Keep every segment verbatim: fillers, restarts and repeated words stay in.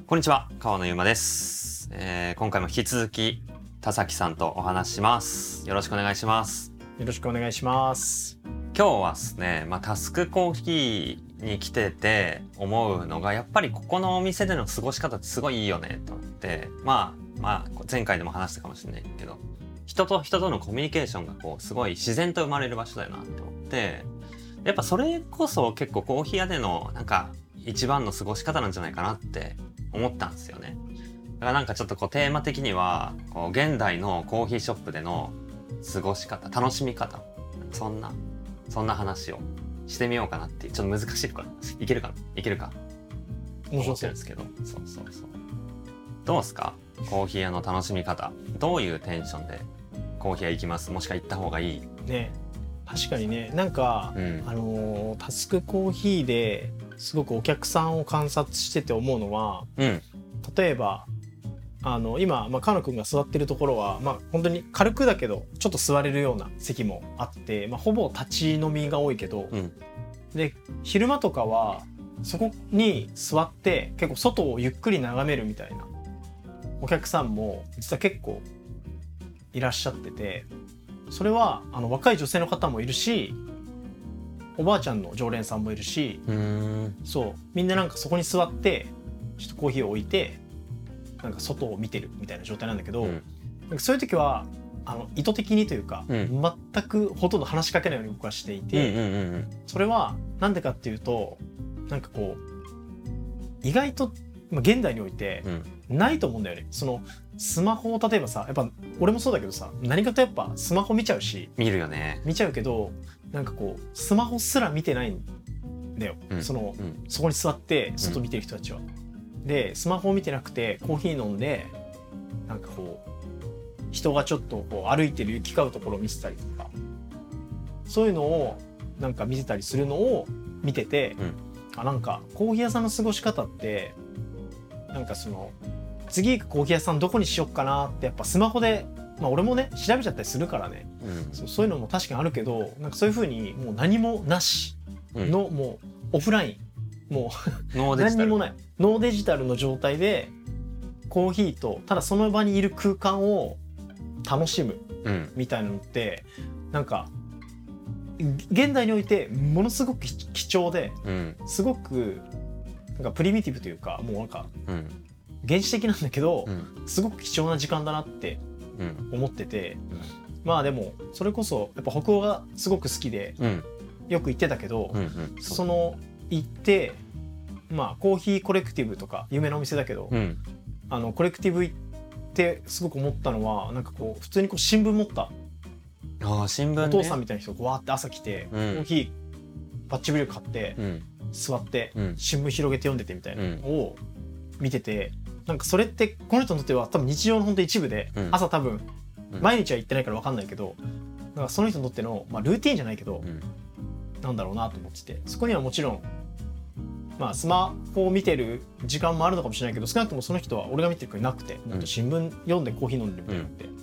こんにちは、川野ゆうまです、えー、今回も引き続き田崎さんとお話しします。よろしくお願いします。 よろしくお願いします。 今日はですね、まあ、タスクコーヒーに来てて思うのが、やっぱりここのお店での過ごし方ってすごいいいよねと思って、まあまあ前回でも話したかもしれないけど、人と人とのコミュニケーションがこうすごい自然と生まれる場所だよなって思って、やっぱそれこそ結構コーヒー屋でのなんか一番の過ごし方なんじゃないかなって思ったんですよね。だからなんかちょっとこうテーマ的にはこう現代のコーヒーショップでの過ごし方、楽しみ方、そんなそんな話をしてみようかなっていう。ちょっと難しいかないけるかないけるか面白そう思ってるんですけど、そうそうそう。どうですか、コーヒー屋の楽しみ方。どういうテンションでコーヒー屋行きます？もしくは行った方がいいね。確かにね、なんか、うん、あのー、タスクコーヒーですごくお客さんを観察してて思うのは、うん、例えばあの今、まあ、川野くんが座ってるところは、まあ、本当に軽くだけどちょっと座れるような席もあって、まあ、ほぼ立ち飲みが多いけど、うん、で昼間とかはそこに座って結構外をゆっくり眺めるみたいなお客さんも実は結構いらっしゃってて、それはあの若い女性の方もいるし、おばあちゃんの常連さんもいるし、うーん、そうみんななんかそこに座ってちょっとコーヒーを置いてなんか外を見てるみたいな状態なんだけど、うん、なんかそういう時はあの意図的にというか、うん、全くほとんど話しかけないように僕はしていて、うんうんうんうん、それはなんでかっていうと、なんかこう意外と現代においてないと思うんだよね。そのスマホを例えばさ、やっぱ俺もそうだけどさ、何かとやっぱスマホ見ちゃうし、 見るよね。 見ちゃうけど、なんかこうスマホすら見てないんだよ、うん、その、うん、そこに座って外見てる人たちは、うん、でスマホを見てなくてコーヒー飲んで、なんかこう人がちょっとこう歩いてる行き交うところを見せたりとか、そういうのをなんか見せたりするのを見てて、うん、あ、なんかコーヒー屋さんの過ごし方ってなんかその次行くコーヒー屋さんどこにしよっかなってやっぱスマホで、まあ俺もね調べちゃったりするからね、うん、そう、そういうのも確かにあるけど、なんかそういう風にもう何もなしの、うん、もうオフライン、もうノーデジタル何にもないノーデジタルの状態でコーヒーとただその場にいる空間を楽しむみたいなのって、うん、なんか現代においてものすごく貴重で、うん、すごくなんかプリミティブというか、もうなんか、うん原始的なんだけど、うん、すごく貴重な時間だなって思ってて、うん、まあでもそれこそやっぱ北欧がすごく好きで、うん、よく行ってたけど、うんうん、その行ってまあコーヒーコレクティブとか有名なお店だけど、うん、あのコレクティブ行ってすごく思ったのは、なんかこう普通にこう新聞持ったあ新聞、ね、 お父さんみたいな人がわーって朝来て、うん、コーヒーパッチブリュー買って、うん、座って、うん、新聞広げて読んでてみたいなのを見てて、なんかそれってこの人にとっては多分日常の本当一部で、うん、朝多分毎日は行ってないから分かんないけど、なんかその人にとっての、まあ、ルーティンじゃないけど、うん、なんだろうなと思ってて、そこにはもちろん、まあ、スマホを見てる時間もあるのかもしれないけど、少なくともその人は俺が見てるくらいなくて、もっと新聞読んでコーヒー飲んでるみたいなのって、うん、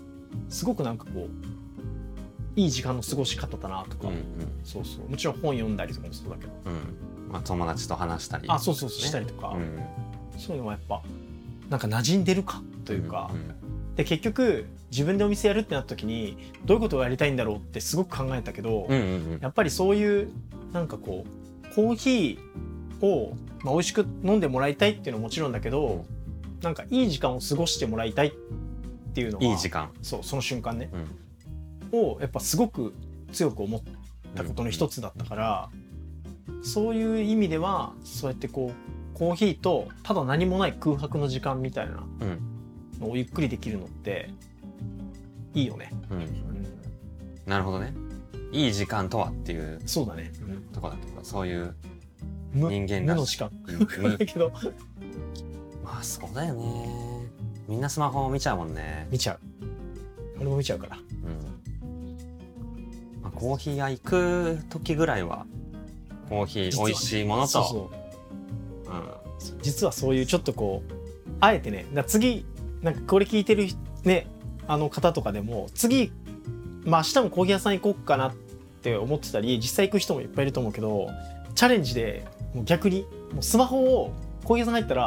すごくなんかこういい時間の過ごし方だなとか、うんうん、そうそう、もちろん本読んだりとかもそうだけど、 うんまあ、友達と話したり、 あそうそうそう、ね、したりとか、うん、そういうのはやっぱなんか馴染んでるかというか、うんうん、で結局自分でお店やるってなった時にどういうことをやりたいんだろうってすごく考えたけど、うんうんうん、やっぱりそういうなんかこうコーヒーを、まあ、美味しく飲んでもらいたいっていうのはもちろんだけど、なんかいい時間を過ごしてもらいたいっていうのは、 いい時間、 そう、その瞬間ね、うん、をやっぱすごく強く思ったことの一つだったから、うんうん、そういう意味ではそうやってこうコーヒーとただ何もない空白の時間みたいなのをゆっくりできるのっていいよね、うんうん、 なるほどね。いい時間とはっていうそうだね、 うん、とこだとか、そういう人間無の時間だけどまあそうだよね。みんなスマホを見ちゃうもんね。 見ちゃう。俺も見ちゃうから、 うんまあ、コーヒー屋行く時ぐらいはコーヒー美味しいものと、そうそううん、実はそういうちょっとこうあえてね、だ次なんかこれ聞いてるねあの方とかでも次、まあ明日もコーヒー屋さん行こうかなって思ってたり、実際行く人もいっぱいいると思うけど、チャレンジでもう逆にもうスマホをコーヒー屋さん入ったら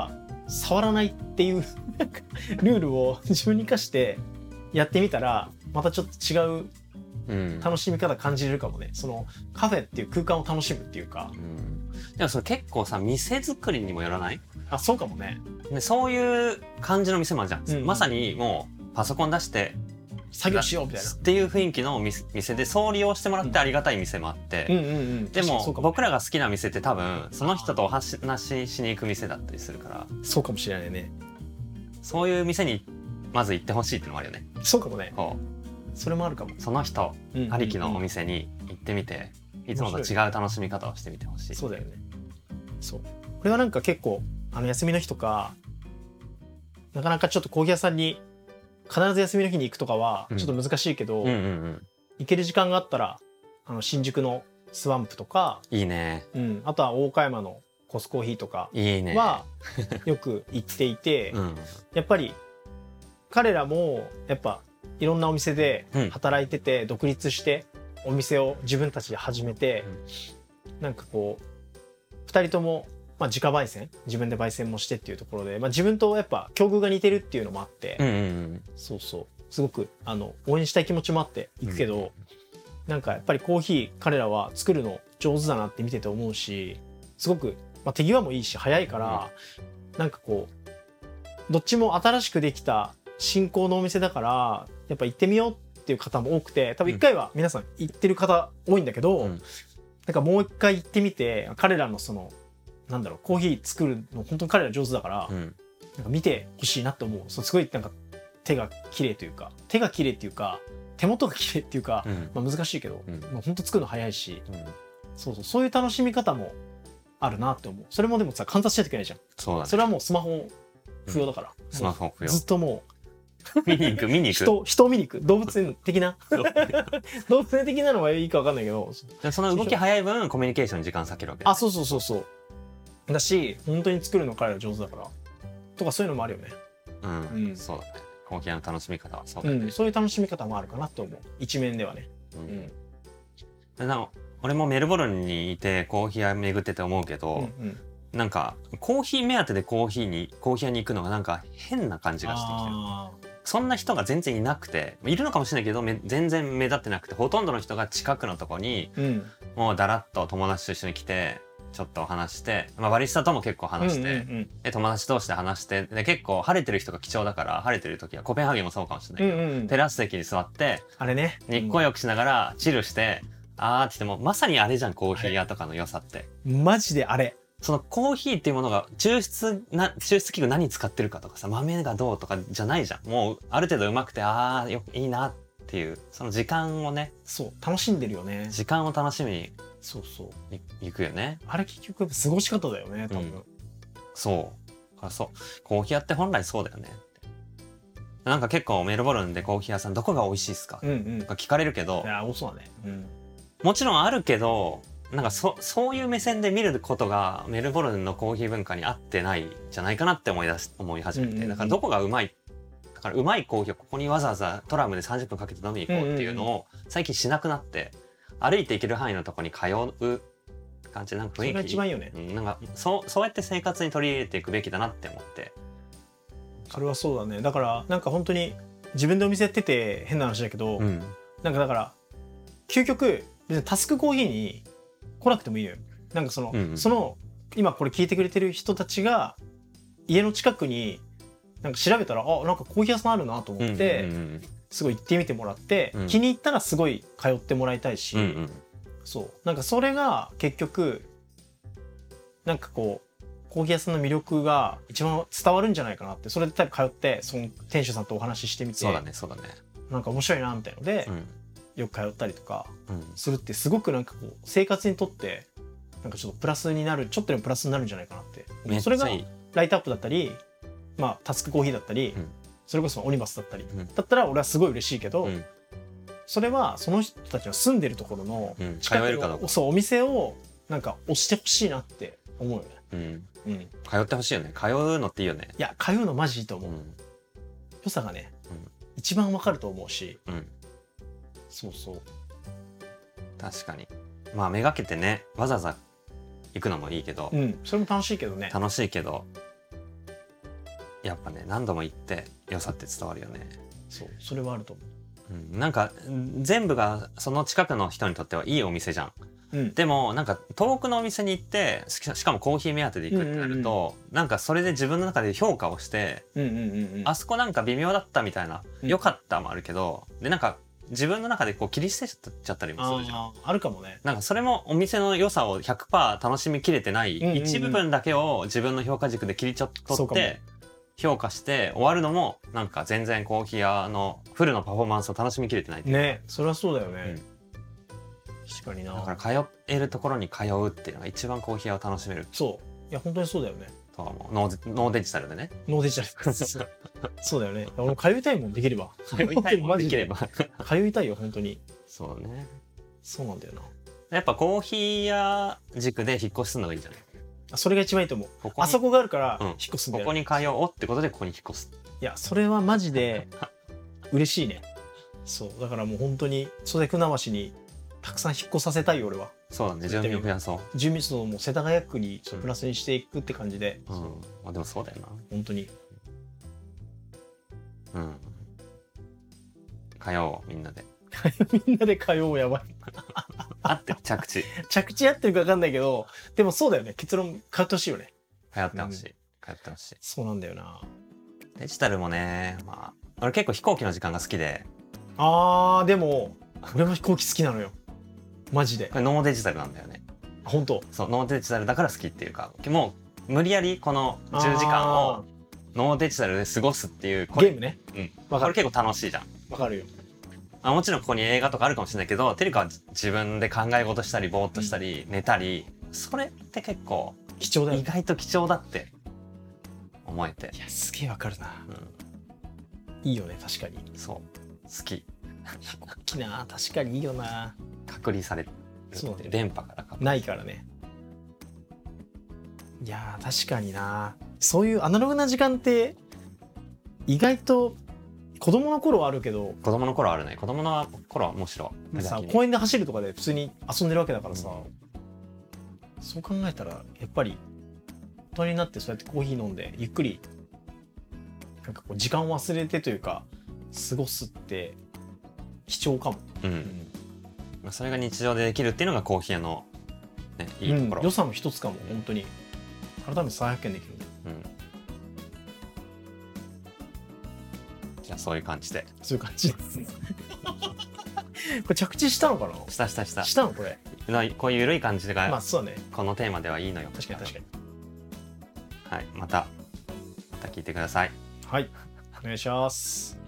触らないっていうなんかルールを自分に課してやってみたらまたちょっと違う楽しみ方感じれるかもね、うん、そのカフェっていう空間を楽しむっていうか、うん、 でもそれ結構さ店作りにもよらない？ あ、そうかもね。 でそういう感じの店もあるじゃん、うんうん、まさにもうパソコン出して作業しようみたいなっていう雰囲気の店でそう利用してもらってありがたい店もあって、うんうんうんうん、でも僕らが好きな店って多分その人とお話しに行く店だったりするから、 そうかもしれないね。そういう店にまず行ってほしいっていうのもあるよね。 そうかもね。こうそれもあるかも。 その人ありきのお店に行ってみて、いつもと違う楽しみ方をしてみてほしい。 そうだよね。そう。これはなんか結構あの休みの日とかなかなかちょっとコーヒー屋さんに必ず休みの日に行くとかはちょっと難しいけど、うんうんうんうん、行ける時間があったらあの新宿のスワンプとかいいね、 うん、あとは大岡山のコスコーヒーとかはよく行っていて、うん、やっぱり彼らもやっぱいろんなお店で働いてて、うん、独立してお店を自分たちで始めて、うん、なんかこうふたりとも、まあ、自家焙煎自分で焙煎もしてっていうところで、まあ、自分とやっぱ境遇が似てるっていうのもあって、うんうんうん、そうそうすごくあの応援したい気持ちもあって行くけど、うん、なんかやっぱりコーヒー彼らは作るの上手だなって見てて思うし、すごく、まあ、手際もいいし早いから、うん、なんかこうどっちも新しくできた新興のお店だからやっぱ行ってみようっていう方も多くて、多分一回は皆さん行ってる方多いんだけど、うん、なんかもう一回行ってみて彼らのそのなんだろうコーヒー作るの本当に彼ら上手だから、うん、なんか見てほしいなって思う。そうすごいなんか手が綺麗というか手が綺麗っていうか手元が綺麗っていうか、うんまあ、難しいけど、うん、まあ、本当作るの早いし、うん、そうそうそういう楽しみ方もあるなって思う。それもでもさ観察しないといけないじゃん。 そうだね、 それはもうスマホ不要だから、 うん、スマホ不要ずっともう見に行く見に行く人人を見に行く動物園的な動物園的なのはいいか分かんないけど、 その動き早い分コミュニケーションに時間割けるわけ、ね、 あそうそうそうそうだし本当に作るの彼ら上手だからとかそういうのもあるよね。 うん、うん、そうだね。コーヒーの楽しみ方はそうだね、 うん、そういう楽しみ方もあるかなと思う一面ではね。 うん、うん、俺もメルボルンにいてコーヒー屋巡ってて思うけど、うんうんなんかコーヒー目当てでコーヒーにコーヒー屋に行くのがなんか変な感じがしてきてる。そんな人が全然いなくているのかもしれないけど全然目立ってなくて、ほとんどの人が近くのとこに、うん、もうだらっと友達と一緒に来てちょっとお話して、まあ、バリスタとも結構話して、うんうんうん、で友達同士で話してで結構晴れてる人が貴重だから晴れてる時はコペンハーゲンもそうかもしれないけど、うんうん、テラス席に座ってあれね日光浴しながらチルして、うん、あーって言ってもまさにあれじゃんコーヒー屋とかの良さって。 マジであれそのコーヒーっていうものが抽出な抽出器具何使ってるかとかさ豆がどうとかじゃないじゃん。もうある程度うまくてああよいいなっていうその時間をねそう楽しんでるよね。 時間を楽しみにそうそう行くよね。 あれ結局過ごし方だよね多分、うん、 そうあそうコーヒー屋って本来そうだよねってなんか結構メルボルンでコーヒー屋さんどこが美味しいっすか、うんうん、とか聞かれるけどいやそうだね、うん、 もちろんあるけどなんか そ, そういう目線で見ることがメルボルンのコーヒー文化に合ってないんじゃないかなって思い出し思い始めて、うんうんうん、だからどこがうまいだからうまいコーヒーをここにわざわざトラムでさんじゅっぷんかけて飲みに行こうっていうのを最近しなくなって歩いて行ける範囲のとこに通う感じなんか雰囲気それが一番いいよね、 うん、なんかそうそうやって生活に取り入れていくべきだなって思って。 それはそうだね。だからなんか本当に自分でお店やってて変な話だけど、うん、なんかだから究極別にタスクコーヒーに来なくてもいいのよ。なんかその、うんうん、その今これ聞いてくれてる人たちが家の近くになんか調べたらあなんかコーヒー屋さんあるなと思って、うんうんうん、すごい行ってみてもらって、うん、気に入ったらすごい通ってもらいたいし、うんうん、そうなんかそれが結局なんかこうコーヒー屋さんの魅力が一番伝わるんじゃないかなって。それで多分通ってその店主さんとお話ししてみてそうだねそうだねなんか面白いなみたいので、うんよく通ったりとかするってすごくなんかこう生活にとってなんかちょっとプラスになるちょっとでもプラスになるんじゃないかなって。それがライトアップだったり、まあ、タスクコーヒーだったり、うん、それこそオニバスだったり、うん、だったら俺はすごい嬉しいけど、うん、それはその人たちの住んでるところの近くの、うん、 そうお店をなんか押してほしいなって思うよね、 うんうん、通ってほしいよね。通うのっていいよね。 いや通うのマジいいと思う、うん、良さがね、うん、一番わかると思うし、うんそうそう確かにまあめがけてねわざわざ行くのもいいけど、 うん、それも楽しいけどね楽しいけどやっぱね何度も行って良さって伝わるよね。 そうそれはあると思うん、なんか全部がその近くの人にとってはいいお店じゃん。 う、うん、 でもなんか遠くのお店に行ってししかもコーヒー目当てで行くってなると、うんうん、なんかそれで自分の中で評価をして、 うんうんうんうん、あそこなんか微妙だったみたいな、うん、良かったもあるけど、でなんか自分の中でこう切り捨てちゃったりもするじゃん。 あ, あるかもね。 なんかそれもお店の良さを ひゃくパーセント 楽しみきれてない、うんうんうん、一部分だけを自分の評価軸で切りちょっと取って評価して終わるのもなんか全然コーヒー屋のフルのパフォーマンスを楽しみきれてないっていうね。それはそうだよね、うん、確かにな。 だから通えるところに通うっていうのが一番コーヒー屋を楽しめる。 そういや本当にそうだよね。 とはもうノー、ノーデジタルでね。 ノーデジタルそうだよね。俺通いたいもんできれば通いたいもんできれば通いたいよ本当に。 そうね。 そうなんだよな。 やっぱコーヒー屋軸で引っ越しするのがいいんじゃない？ それが一番いいと思う。ここあそこがあるから引っ越すんだよ、 うん、ここに通おうってことでここに引っ越す。 いやそれはマジで嬉しいね。そうだからもう本当に袖船橋にたくさん引っ越させたいよ俺は。 そうだね。住民を増やそう。 住民数をもう世田谷区にプラスにしていくって感じで、 うん、うん、まあでもそうだよな本当に。 うん通おうみんなでみんなで通おう。やばいあって着地着地合ってるか分かんないけど、でもそうだよね。結論通ってほしいよね。 通ってほしい、うん、通ってほしい。 そうなんだよな。 デジタルもね、まあ俺結構飛行機の時間が好きで。 あーでも俺も飛行機好きなのよマジで。 これノーデジタルなんだよね。 本当？ そうノーデジタルだから好きっていうか、もう無理やりこのじゅうじかんをノーデジタルで過ごすっていうゲームね。 うん、これ結構楽しいじゃん。 わかるよ。 あもちろんここに映画とかあるかもしれないけど、テリカは自分で考え事したりぼーっとしたり、うん、寝たり、それって結構貴重だよ、ね、 意外と貴重だって思えて。 いやすげえわかるな、うん、いいよね確かに。 そう好き飛行機な確かにいいよな。 隔離されるって、電波からないからね。いや確かにな。そういうアナログな時間って意外と子供の頃はあるけど。 子供の頃あるね。子供の頃はむしろさ公園で走るとかで普通に遊んでるわけだからさ、うん、そう考えたらやっぱり大人になってそうやってコーヒー飲んでゆっくりなんかこう時間を忘れてというか過ごすって貴重かも。 うん、うん、それが日常でできるっていうのがコーヒー屋の、ね、いいところ、 うん、良さの一つかも本当に。改めて再発見できる。 うん、じゃあそういう感じで。 そういう感じですこれ着地したのかな。 したしたしたしたのこれ。 こういう緩い感じが、 まあそうだね、 このテーマではいいのよ。 確かに確かに。 はい、またまた聞いてください。 はいお願いします。